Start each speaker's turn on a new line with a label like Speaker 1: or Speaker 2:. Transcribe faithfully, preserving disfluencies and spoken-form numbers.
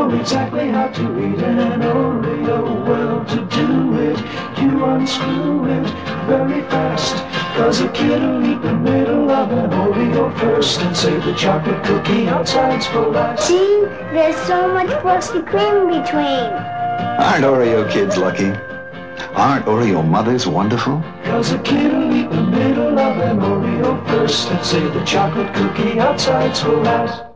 Speaker 1: know exactly how to eat an Oreo. Well, to do it, you unscrew it very fast, 'cause a kid will eat the middle of an Oreo first and save the chocolate cookie outsides for last.
Speaker 2: See, there's so much frosty cream between.
Speaker 3: Aren't Oreo kids lucky? Aren't Oreo mothers wonderful?
Speaker 1: 'Cause a kid will eat the middle of an Oreo first and save the chocolate cookie outsides for last.